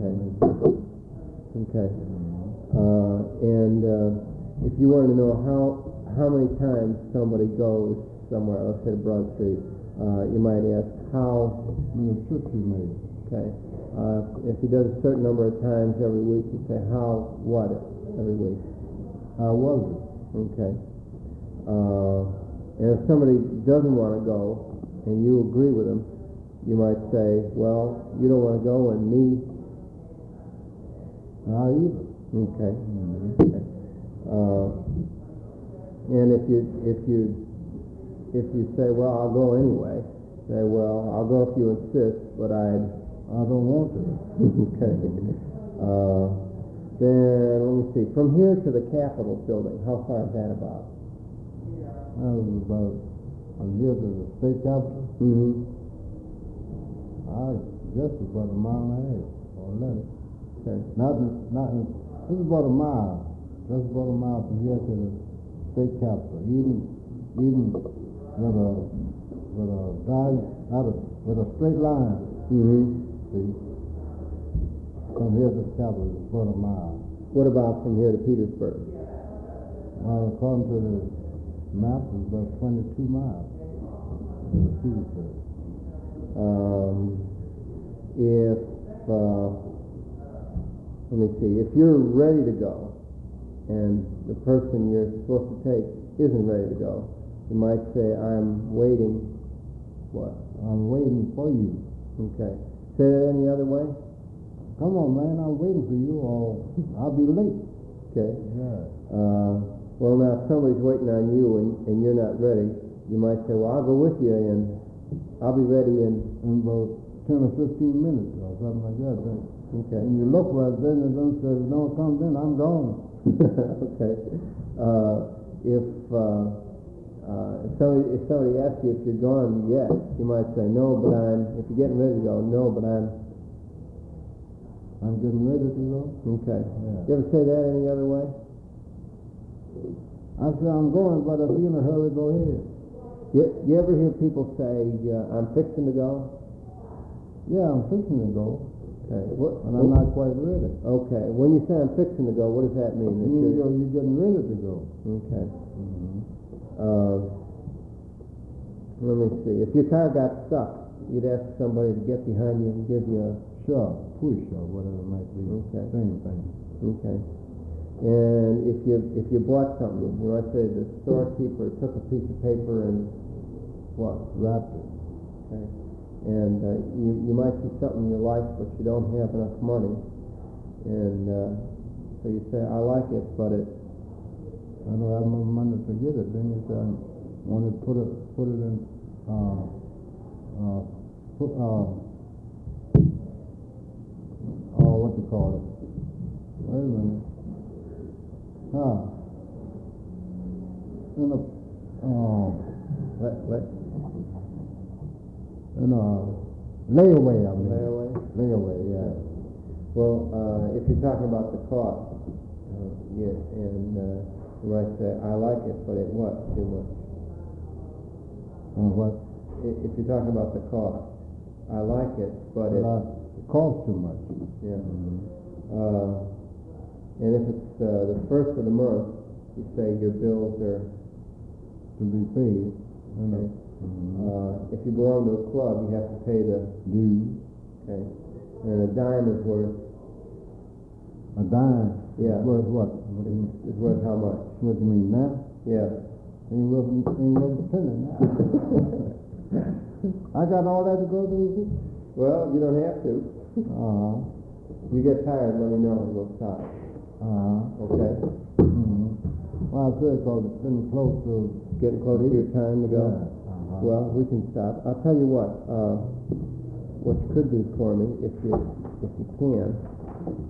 Okay. Okay. And if you wanted to know how many times somebody goes somewhere, let's say to Broad Street, you might ask how many trips he made. Okay. If he does a certain number of times every week, you say how what every week. How was it? Okay. And if somebody doesn't want to go and you agree with them, you might say, well, you don't want to go and me. Not either. Okay. Mm-hmm. Okay. And if you say, well, I'll go anyway, say, well, I'll go if you insist, but I don't want to. Okay. Then let me see. From here to the Capitol building, how far is that about? That was about from here to the state capitol. Mm-hmm. I guess it's about a mile and a half or less. Okay. This is about a mile. Just about a mile from here to the state capitol. Even with a straight line. Mm-hmm. See, from here to the capitol is about a mile. What about from here to Petersburg? Well, according to the map, it's about 22 miles to Petersburg. Let me see, if you're ready to go and the person you're supposed to take isn't ready to go, you might say, I'm waiting, what? I'm waiting for you. Okay. Say that any other way? Come on, man, I'm waiting for you or I'll be late. Okay. Yeah. Well, now, if somebody's waiting on you and you're not ready, you might say, well, I'll go with you and I'll be ready in about 10 or 15 minutes or something like that. Okay. And you look for it, then it don't say, if no one comes in, I'm gone. Okay. If somebody asks you if you're gone yet, you might say, no, but if you're getting ready to go, no, but I'm getting ready to go? Okay. Yeah. You ever say that any other way? I say, I'm going, but if you're in a hurry, go ahead. You ever hear people say, I'm fixing to go? Yeah, I'm fixing to go. Okay. And I'm not quite ready. Okay. When you say I'm fixing to go, what does that mean? You're getting ready to go. Okay. Mm-hmm. Let me see. If your car got stuck, you'd ask somebody to get behind you and give you a shove, push, or whatever it might be. Okay. Same thing. Okay. And if you bought something, you might say the storekeeper took a piece of paper and what? Wrapped it. Okay. And you might see something you like, but you don't have enough money, and so you say, I like it, but it. I don't have enough money to get it. Then you say, I want to put it in. What you call it? Wait a minute. Layaway, I mean. Layaway, yeah. Well, if you're talking about the cost, you might say, I like it, but it what? Too much. What? If you're talking about the cost, I like it, but it costs too much. Yeah. Mm-hmm. And if it's the first of the month, you say your bills are to be paid. Okay. Mm-hmm. If you belong to a club, you have to pay the dues. Okay. And a dime is worth. A dime? Yeah. Is worth what? It's worth how much? What do you mean now? Yeah. Ain't worth a penny now. I got all that to go through? Well, you don't have to. You get tired, let me know and we'll stop. Okay. Mm-hmm. Well, I said because it's getting close to your time to go. Yeah. Well, we can stop. I'll tell you what you could do for me if you can.